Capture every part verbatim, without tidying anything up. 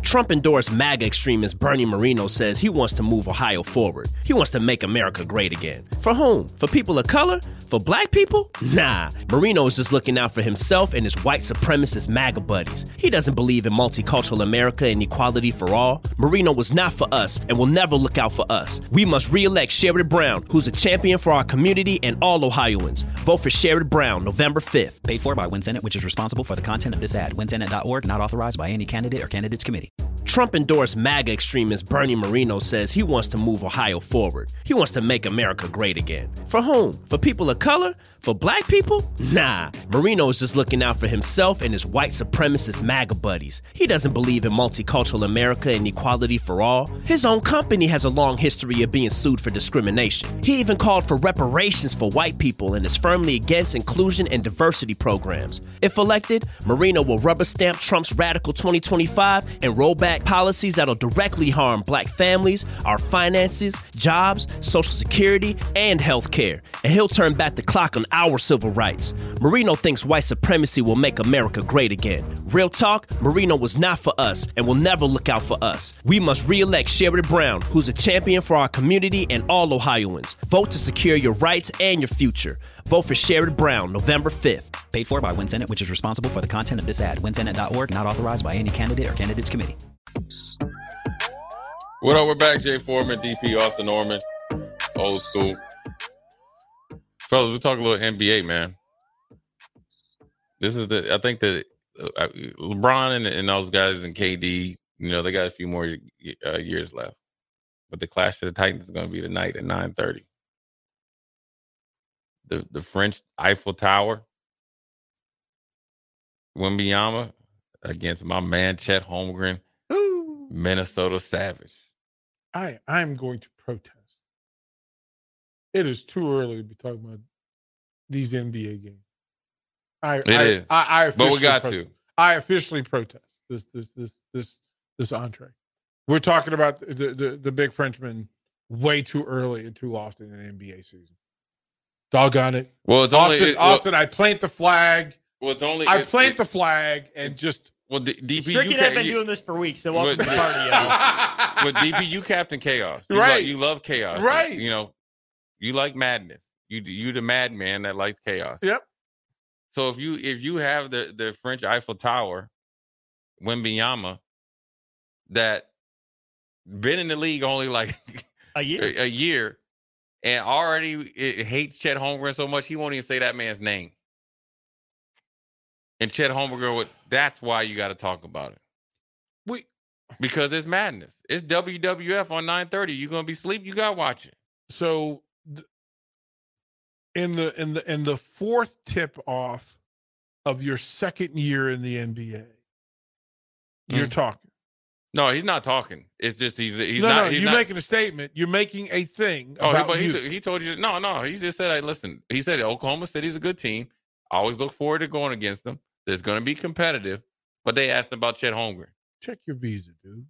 Trump-endorsed MAGA extremist Bernie Moreno says he wants to move Ohio forward. He wants to make America great again. For whom? For people of color? For black people? Nah. Moreno is just looking out for himself and his white supremacist MAGA buddies. He doesn't believe in multicultural America and equality for all. Moreno was not for us and will never look out for us. We must re-elect Sherrod Brown, who's a champion for our community and all Ohioans. Vote for Sherrod Brown, November fifth. Paid for by WinSenate, which is responsible for the content of this ad. win senate dot org, not authorized by any candidate or candidates committee. Trump-endorsed MAGA extremist Bernie Moreno says he wants to move Ohio forward. He wants to make America great again. For whom? For people of color? For black people? Nah. Moreno is just looking out for himself and his white supremacist MAGA buddies. He doesn't believe in multicultural America and equality for all. His own company has a long history of being sued for discrimination. He even called for reparations for white people and is firmly against inclusion and diversity programs. If elected, Moreno will rubber stamp Trump's radical twenty twenty-five and roll back policies that'll directly harm black families, our finances, jobs, Social Security, and health care. And he'll turn back the clock on our civil rights. Moreno thinks white supremacy will make America great again. Real talk, Moreno was not for us and will never look out for us. We must re-elect Sherrod Brown, who's a champion for our community and all Ohioans. Vote to secure your rights and your future. Vote for Sherrod Brown, November fifth. Paid for by WinSenate, which is responsible for the content of this ad. win senate dot org, not authorized by any candidate or candidates committee. What up? We're back. Jay Foreman, D P, Austin Norman, old school. Fellas, we're talking a little N B A, man. This is the, I think that uh, LeBron and, and those guys and K D, you know, they got a few more uh, years left. But the Clash of the Titans is going to be tonight at nine thirty. The the French Eiffel Tower, Wembanyama against my man Chet Holmgren, Ooh. Minnesota Savage. I I'm going to protest. It is too early to be talking about these N B A games. I it I, is. I, I but we got protest. to. I officially protest this this this this this entree. We're talking about the the, the big Frenchman way too early and too often in the N B A season. Doggone it. Well, it's Austin, only it, well, Austin, I plant the flag. Well, it's only I it, plant it, the flag and just well, D- DP, Stricken you have can't, been you, doing this for weeks, so welcome but, to the party. Yeah. But D P, you Captain Chaos, you right? Like, you love chaos, right? You know, you like madness. You you the madman that likes chaos. Yep. So if you if you have the the French Eiffel Tower, Wembanyama, that been in the league only like a year, a, a year, and already it hates Chet Holmgren so much he won't even say that man's name. And Chet Holmgren would. That's why you got to talk about it. We because it's madness. It's W W F on nine thirty. You gonna be asleep? You got to watch it. So. Th- In the in the in the fourth tip off of your second year in the N B A, you're Mm. talking. No, he's not talking. It's just he's he's no, not. no, he's you're not, making a statement. You're making a thing Oh, about he, you. but he, he told you no, no. He just said, "Hey, listen." He said Oklahoma City's a good team. I always look forward to going against them. There's going to be competitive, but they asked him about Chet Holmgren. Check your visa, dude.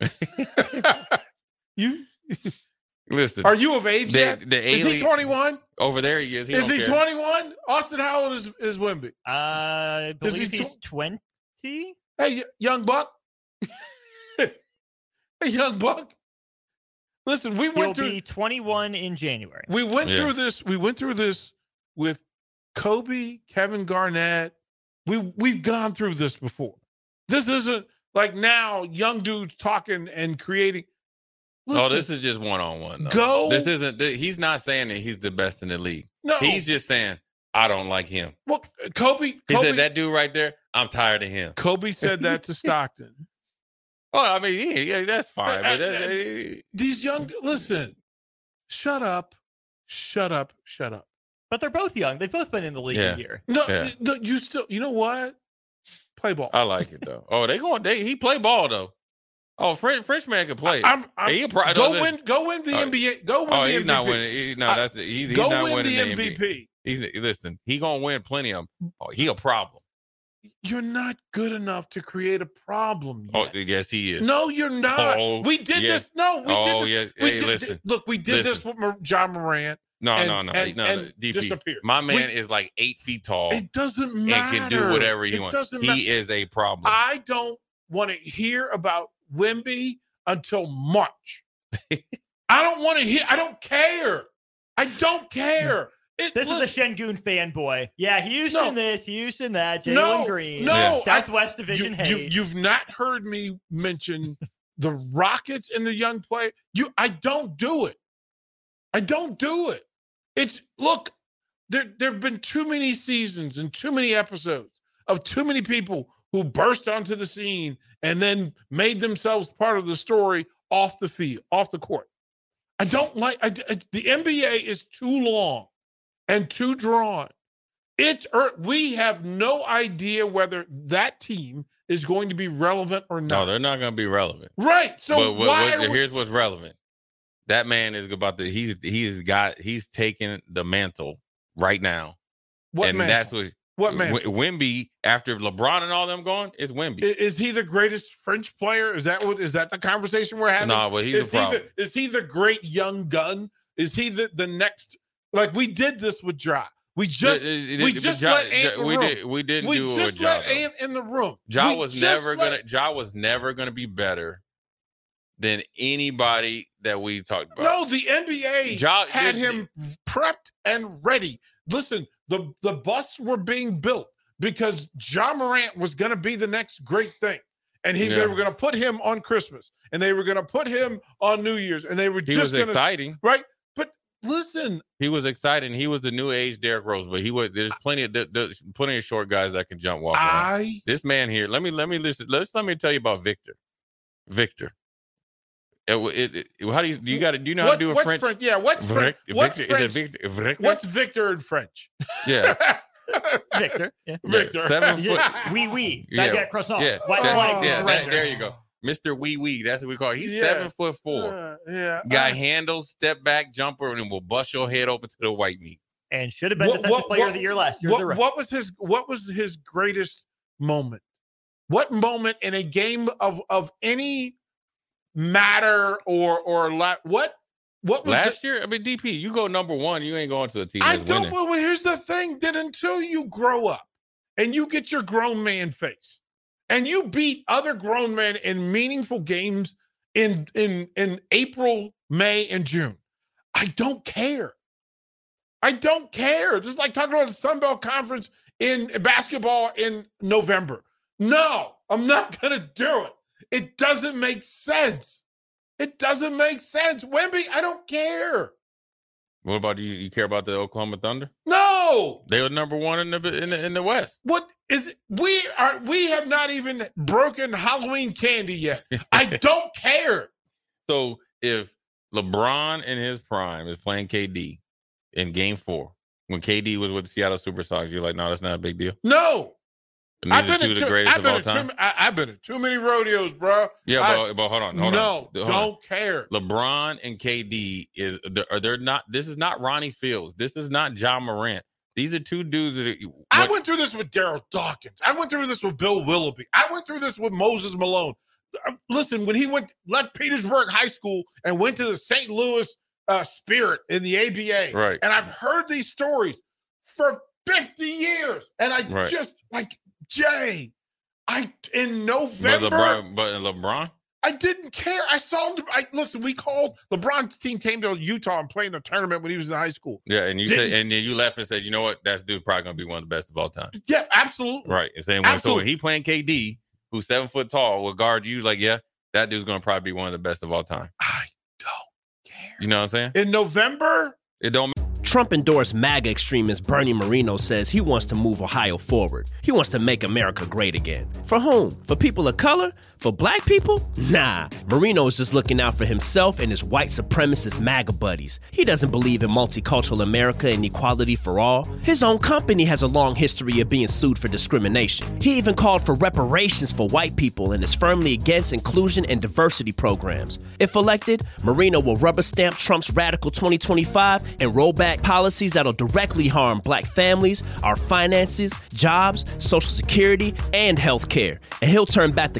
you Listen, are you of age the, yet? the is he twenty-one? Over there, he is. He is he care. twenty-one? Austin, how old is is Wemby? Uh, I Is believe he he's tw- twenty. Hey, y- young buck. Hey, young buck. Listen, we He'll went through. be twenty-one in January. We went Yeah. through this. We went through this with Kobe, Kevin Garnett. We we've gone through this before. This isn't like now young dudes talking and creating. Listen, Oh, this is just one on one. Go. This isn't. th- He's not saying that he's the best in the league. no. He's just saying I don't like him. well, Kobe. He Kobe, said that dude right there. I'm tired of him. Kobe said that to Stockton. Oh, I mean, yeah, yeah that's fine. But that, Uh, uh, These young. Listen. Shut up. Shut up. Shut up. But they're both young. They've both been in the league Yeah. a year. No, Yeah. no, you still. You know what? Play ball. I like it though. Oh, they going. They he play ball though. Oh, French French man can play. I'm, I'm, He pro- go no, win. Go win the uh, N B A. Go win oh, the he's M V P. not winning. He, no, I- that's he's, he's Go not win winning the the M V P. M V P. He's listen. He gonna win plenty of them. Oh, he a problem. You're not good enough to create a problem Oh, yet. yes, he is. No, you're not. Oh, we did yeah. this. No, we Oh, did this. yeah. We Hey, did, listen. Look, we did this with Mar- John Morant. No, and- no, no, and- no, and no. D P. disappear. My man We- is like eight feet tall It doesn't and matter. can do whatever he it wants. Doesn't He matter. is a problem. I don't want to hear about Wemby until March. I don't want to hear. I don't care. I don't care. It, This listen, is a Şengün fanboy. Yeah, Houston No. this, Houston that, Jalen No, Green. no, Yeah. Southwest you, Division you, hate. you've not heard me mention the Rockets and the young player. You, I don't do it. I don't do it. It's look. There, there have been too many seasons and too many episodes of too many people who burst onto the scene and then made themselves part of the story off the field, off the court. I don't like I, I, the N B A is too long and too drawn. It's er, we have no idea whether that team is going to be relevant or No, not. they're not going to be relevant. Right. So but what, why what- are we, here's what's relevant. That man is about to. He's he's got he's taking the mantle right now, what and man? that's what what man? W- Wemby, after LeBron and all them gone, it's Wemby. I- Is he the greatest French player? Is that what is that the conversation we're having? No, but he's is a problem. He the, is he the great young gun? Is he the, the next? Like we did this with Ja. We just Uh, uh, we but just Ja- let Ant Ja- in the we room. did we didn't we do it just with Ja. let though. Ant in the room. Ja We was just never let- gonna. Ja was never gonna be better than anybody that we talked about. No, the N B A Ja- had this- him prepped and ready. Listen, the the busts were being built because Ja Morant was going to be the next great thing, and he they Yeah. were going to put him on Christmas, and they were going to put him on New Year's, and they were he just was going to exciting. right. But listen, He was exciting. He was the new age Derrick Rose, but he was. There's plenty of there- there's plenty of short guys that can jump, walk around. I This man here. Let me let me listen. Let's let me tell you about Victor. Victor. It, it, it- how do you do? You got to do you know how what, to do a what's French? French? Yeah, what's French? Vic- What's Victor, French? Is it Victor? Victor? What's Victor in French? Yeah. Victor. Yeah. Victor. Seven foot. Oui, oui. Yeah. Baguette croissant. Yeah. White That- flag. yeah, that- surrender. there you go. Mister Wee Wee. That's what we call it. He's Yeah. seven foot four. Uh, yeah. Guy Uh, handles, step back, jumper, and will bust your head open to the white meat. And should have been What- defensive what- player what- of the year last year. What, as a rookie. what was his what was his greatest moment? What moment in a game of of any matter or or la- what what was Last year, I mean, D P, you go number one, you ain't going to a team the, I that's don't winning. well here's the thing that until you grow up and you get your grown man face and you beat other grown men in meaningful games in in in April, May, and June, I don't care. I don't care. Just like talking about the Sun Belt Conference in basketball in November. No, I'm not going to do it. It doesn't make sense. It doesn't make sense. Wemby, I don't care. What about you? You care about the Oklahoma Thunder? No. They were number one in the in the, in the West. What is it? We are we have not even broken Halloween candy yet. I don't care. So if LeBron in his prime is playing K D in Game Four, when K D was with the Seattle SuperSox, you're like, no, that's not a big deal. No. And I've these are been, two of at the too, greatest I've of been all at too, time. I, I've been at too many rodeos, bro. Yeah, I- but, but hold on, hold no, on. Hold don't on. care. LeBron and K D is they're, they're not. This is not Ronnie Fields. This is not Ja Morant. These are two dudes that. Are, I what- went through this with Daryl Dawkins. I went through this with Bill Willoughby. I went through this with Moses Malone. Uh, Listen, when he went left Petersburg High School and went to the Saint Louis uh, Spirit in the A B A, Right. and I've heard these stories for fifty years, and I Right. just like Jay. I in but November. LeBron, but LeBron. I didn't care. I saw him. I listen. We called LeBron's team came to Utah and played in a tournament when he was in high school. Yeah, and you Didn't- said, and then you left and said, you know what? That dude's probably gonna be one of the best of all time. Yeah, absolutely. Right. And saying when so Absolutely. when he playing K D, who's seven foot tall, will guard you, like, yeah, that dude's gonna probably be one of the best of all time. I don't care. You know what I'm saying? In November, It don't Trump-endorsed MAGA extremist Bernie Moreno says he wants to move Ohio forward. He wants to make America great again. For whom? For people of color? For black people? Nah. Moreno is just looking out for himself and his white supremacist MAGA buddies. He doesn't believe in multicultural America and equality for all. His own company has a long history of being sued for discrimination. He even called for reparations for white people and is firmly against inclusion and diversity programs. If elected, Moreno will rubber stamp Trump's radical twenty twenty-five and roll back policies that'll directly harm black families, our finances, jobs, social security, and health care. And he'll turn back the clock on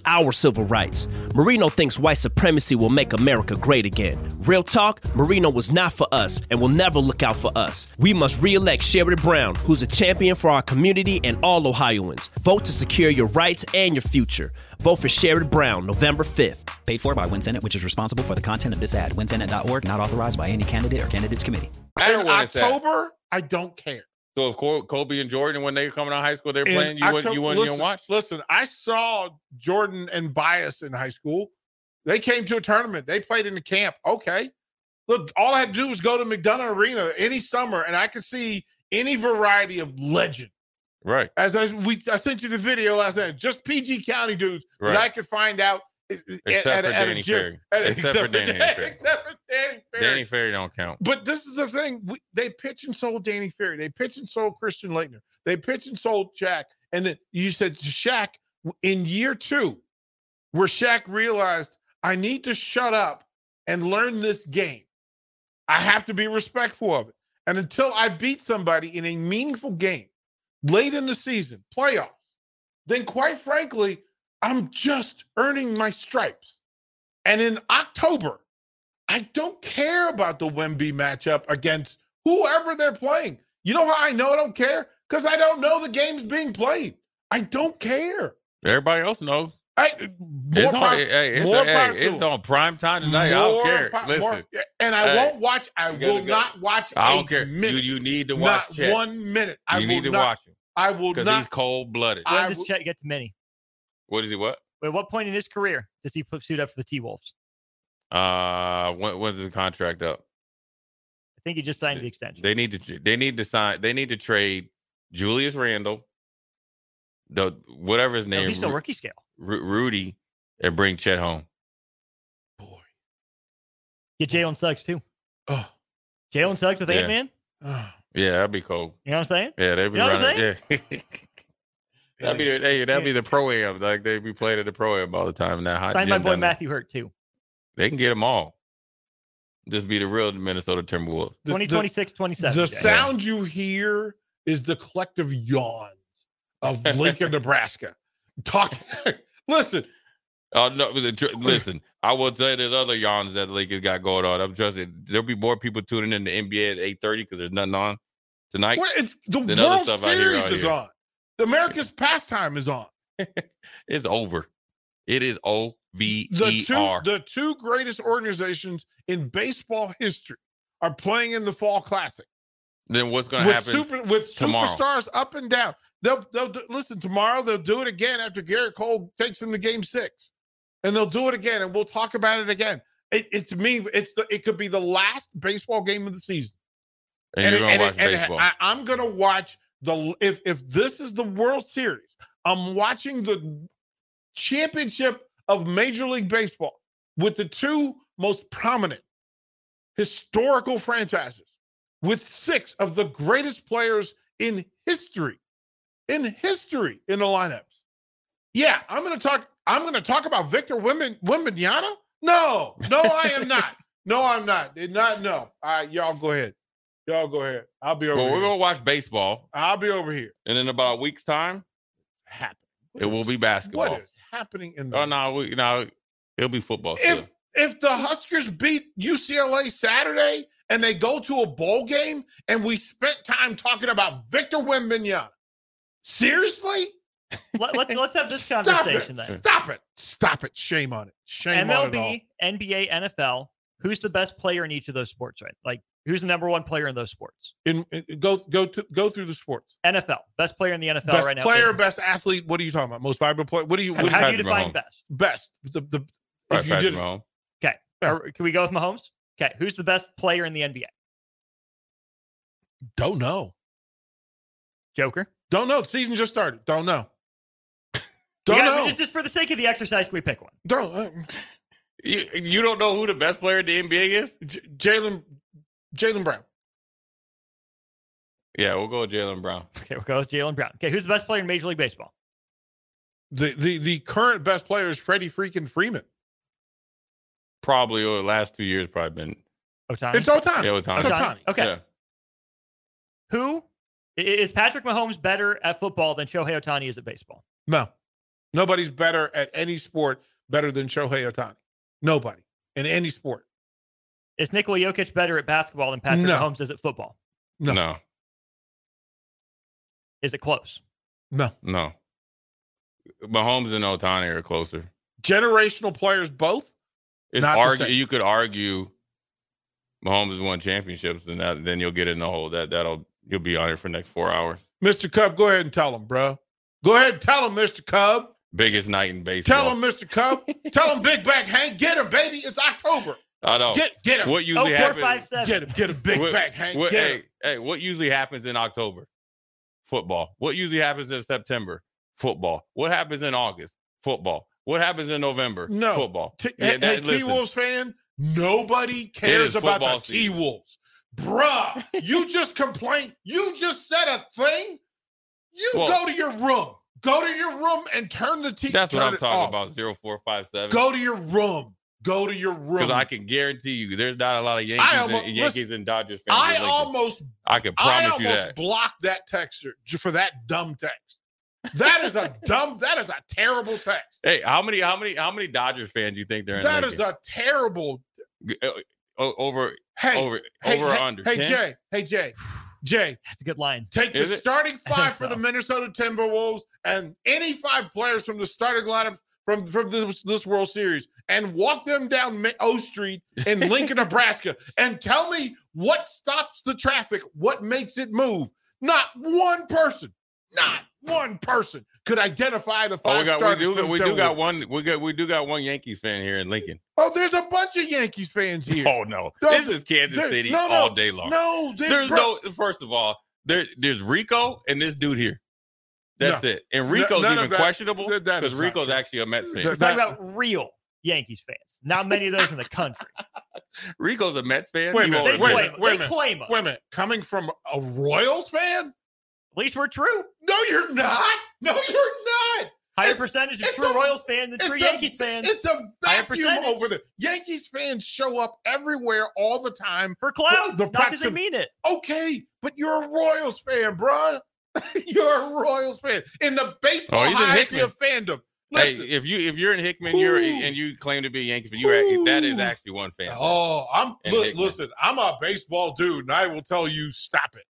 our civil rights. Marino thinks white supremacy will make America great again. Real talk, Marino was not for us and will never look out for us. We must re-elect Sherrod Brown, who's a champion for our community and all Ohioans. Vote to secure your rights and your future. Vote for Sherrod Brown, November fifth. Paid for by WinSenate, which is responsible for the content of this ad. win senate dot org, not authorized by any candidate or candidates committee. Matter In when it's at. October, I don't care. So if Col- Kobe and Jordan, when they were coming out of high school, they're In playing, you wouldn't, October- you wouldn't listen, even watch? Listen, I saw Jordan and Bias in high school. They came to a tournament. They played in the camp. Okay. Look, all I had to do was go to McDonough Arena any summer, and I could see any variety of legend. Right. As I, we, I sent you the video last night, just P G County dudes Right. that I could find out. Except at, for at, at Danny a gym. Ferry. At- Except except, for for Danny Dan- Ferry. except for Danny Ferry. Danny Ferry don't count. But this is the thing. We, they pitch and sold Danny Ferry. They pitch and sold Christian Laettner. They pitch and sold Shaq. And then you said to Shaq in year two, where Shaq realized, I need to shut up and learn this game. I have to be respectful of it. And until I beat somebody in a meaningful game late in the season, playoffs, then quite frankly, I'm just earning my stripes. And in October, I don't care about the Wemby matchup against whoever they're playing. You know how I know I don't care? Because I don't know the game's being played. I don't care. Everybody else knows. I, more It's on, power- hey, it's, more a- hey, power to it's them. on prime time tonight. I don't More care. po- Listen, more- and I Hey, won't watch. I you gotta will go. not watch. I a don't care. You, Minute, you need to watch not Chet. one minute. I You will need to not. watch him I will because not. he's cold blooded. I When does will- Chet get to mini? What is he? What? At what point in his career does he put suit up for the T-Wolves? Uh, when, when's the contract up? I think he just signed the extension. They need to. They need to sign. They need to trade Julius Randle, the whatever his No, name, he's still Ru- rookie scale. Ru- Rudy, and bring Chet home. Boy. Get Jalen Suggs too. Oh, Jalen Suggs with Yeah. Ant-Man. oh. Yeah, that'd be cool. You know what I'm saying? Yeah, they'd be You know what I'm running. Yeah. That'd be the, hey, that'd be the pro am. Like they'd be playing at the pro am all the time. in That hot Signed my gym boy down there. Matthew Hurt too. They can get them all. Just be the real Minnesota Timberwolves. The- twenty twenty-six, twenty-seven. The Jay. sound you hear is the collective yawns of Lincoln, Nebraska. Talk. Listen, Oh no! but the tr- Listen, I will tell you, there's other yawns that the Lakers got going on. I'm just there'll be more people tuning in to N B A at eight thirty because there's nothing on tonight. well, it's the Then other World stuff I hear Series out is here. on. The America's pastime is on. It's over. It is O V The E two, R. the two greatest organizations in baseball history are playing in the Fall Classic Then what's going to with happen? super with tomorrow? superstars up and down. They'll they'll do, listen tomorrow. They'll do it again after Garrett Cole takes them to Game Six, and they'll do it again, and we'll talk about it again. It, it's me. It's the. It could be the last baseball game of the season. and, you're it- going to watch it- and it- baseball. I, I'm going to watch the. If if this is the World Series, I'm watching the championship of Major League Baseball with the two most prominent historical franchises, with six of the greatest players in history, in history in the lineups. Yeah, I'm going to talk. I'm going to talk about Victor Wimben, Wembanyama. No, no, I am not. No, I'm not. Did not. No. All right, y'all go ahead. Y'all go ahead. I'll be over well, we're here. going to watch baseball, I'll be over here. and in about a week's time, Happen. it will be basketball. What is happening in the? Oh no, we no, it'll be football. Still. if if the Huskers beat U C L A Saturday and they go to a bowl game and we spent time talking about Victor Wembanyama, seriously? Let, let's let's have this Stop conversation it. then. Stop it. Stop it. Shame on it. Shame M L on it all. B, N B A, N F L. Who's the best player in each of those sports? Right? Like who's the number one player in those sports? In, in- go go to go through the sports. N F L. Best player in the N F L Best right now. player, is- best athlete. What are you talking about? Most valuable player. What do you? How, What, how do you Patrick define Mahomes. best? best. The, the, Right, if you Patrick did Mahomes. Okay. Or can we go with Mahomes? Okay. Who's the best player in the N B A? don't know. Joker. Don't know. The season just started. Don't know. We Don't got- know. Just, just for the sake of the exercise, can we pick one? Don't. Uh, You, you don't know who the best player in the N B A is? J- Jalen Jalen Brown. Yeah, we'll go with Jalen Brown. Okay, we'll go with Jalen Brown. Okay, who's the best player in Major League Baseball? The the the current best player is Freddie freaking Freeman. Probably over the last two years, probably been. Otani. It's Otani. Yeah, Ohtani. It's Ohtani. Ohtani. Okay. Yeah. Who i- is Patrick Mahomes better at football than Shohei Ohtani is at baseball? No. Nobody's better at any sport better than Shohei Ohtani. Nobody in any sport. Is Nikola Jokic better at basketball than Patrick No. Mahomes is at football? No. No. Is it close? No. No. Mahomes and Ohtani are closer. Generational players both? It's Not the argue, same. you could argue Mahomes has won championships, and that, then you'll get in the hole. That that'll you'll be on it for the next four hours. Mister Cub, go ahead and tell him, bro. Go ahead and tell him, Mister Cub. Biggest night in baseball. Tell him, Mister Cub. Tell him, Big Back Hank. Get him, baby. It's October. I know. Get get him. What Oh, usually four, happens? five, seven. Get him. Get him, Big what, Back Hank. what- Get hey, him. hey, what usually happens in October? Football. What usually happens in September? Football. What happens in August? Football. What happens in November? No. Football. T- Yeah, hey, that- T listen. Wolves fan, nobody cares is about the football T season. Wolves. Bruh, you just complained. You just said a thing. You Well- go to your room. Go to your room and turn the T V. That's what turn I'm it talking off. about. Zero four five seven. Go to your room. Go to your room. Because I can guarantee you, there's not a lot of Yankees, almo- and, Yankees listen, and Dodgers fans. I in Lincoln. almost I can I promise you almost that. blocked that texter j- for that dumb text. That is a dumb. That is a terrible text. Hey, how many, how many, how many Dodgers fans do you think they're in? That is Lincoln? a terrible. Uh, o- over, Hey, over, hey, over hey, or under. Hey ten? Jay. Hey Jay. Jay. That's a good line. Take Is the it? starting five for so. the Minnesota Timberwolves and any five players from the starting lineup from, from this, this World Series and walk them down Ma- O Street in Lincoln, Nebraska, and tell me what stops the traffic, what makes it move. Not one person, not one person could identify the five Oh, we got, we starters do, from we the do got Timberwolves. one, we got, we do got one Yankees fan here in Lincoln. Oh, there's a bunch of Yankees fans here. Oh no, No, this is Kansas there- City no, no, all day long. No, there- There's bro, no. First of all, there, there's Rico and this dude here. That's No. it. And Rico's none of even that- questionable that- that because is not Rico's true. actually a Mets fan. That- We're talking about real Yankees fans. Not many of those in the country. Rico's a Mets fan. Wait a You minute, They already wait a claim know. minute, them. wait a They minute. claim them. Wait a minute. Coming from a Royals fan? At least we're true. No, you're not. No, you're not. Higher It's- percentage of it's true a- Royals fans than true It's a- Yankees fans. It's a Higher vacuum percentage. over there. Yankees fans show up everywhere all the time. For cloud, the not because they proxim- mean it. Okay, but you're a Royals fan, bruh. You're a Royals fan in the baseball Oh, he's in hierarchy Hickman. of fandom. Hey, Listen, if you if you're in Hickman, you're Ooh. and you claim to be a Yankee fan, you're that is Ooh. actually one fan. oh, I'm in li- Hickman. listen. I'm a baseball dude, and I will tell you, stop it,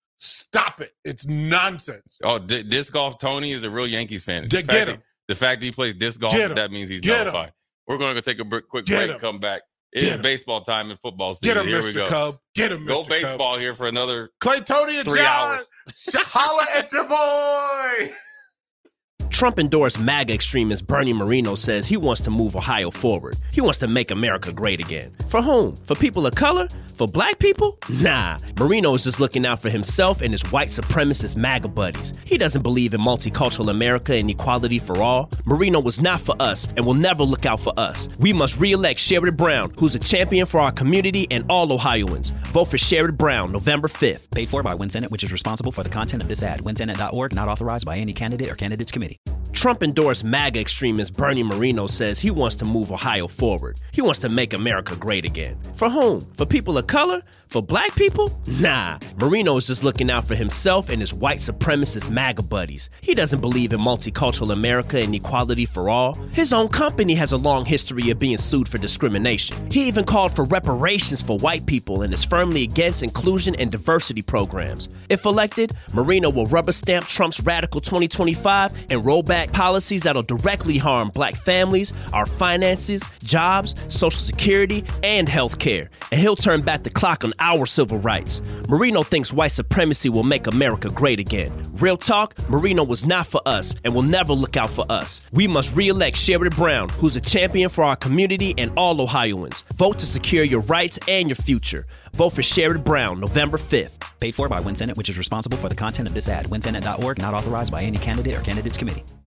stop it. It's nonsense. Oh, di- disc golf Tony is a real Yankees fan. Get- The fact get that- him. The fact that he plays disc golf, Get him. that means he's Get him. nullified. We're going to go take a br- quick Get break him. and come back. It Get is him. baseball time and football Get season. him, Here we Mister go. Cub. Get him, Go Mister Cub. baseball here for another Clay, Tony, and three John. hours. Holla at your boy. Trump-endorsed MAGA extremist Bernie Moreno says he wants to move Ohio forward. He wants to make America great again. For whom? For people of color? For black people? Nah. Moreno is just looking out for himself and his white supremacist MAGA buddies. He doesn't believe in multicultural America and equality for all. Moreno was not for us and will never look out for us. We must re-elect Sherrod Brown, who's a champion for our community and all Ohioans. Vote for Sherrod Brown, November fifth. Paid for by WinSenate, which is responsible for the content of this ad. win senate dot org, not authorized by any candidate or candidates committee. Trump-endorsed MAGA extremist Bernie Moreno says he wants to move Ohio forward. He wants to make America great again. For whom? For people of color? For black people? Nah. Moreno is just looking out for himself and his white supremacist MAGA buddies. He doesn't believe in multicultural America and equality for all. His own company has a long history of being sued for discrimination. He even called for reparations for white people and is firmly against inclusion and diversity programs. If elected, Moreno will rubber stamp Trump's radical twenty twenty-five and roll back policies that'll directly harm black families, our finances, jobs, social security, and health care. And he'll turn back the clock on our civil rights. Moreno thinks white supremacy will make America great again. Real talk, Moreno was not for us and will never look out for us. We must re-elect Sherrod Brown, who's a champion for our community and all Ohioans. Vote to secure your rights and your future. Vote for Sherrod Brown, November fifth. Paid for by WinSenate, which is responsible for the content of this ad. win senate dot org, not authorized by any candidate or candidates committee.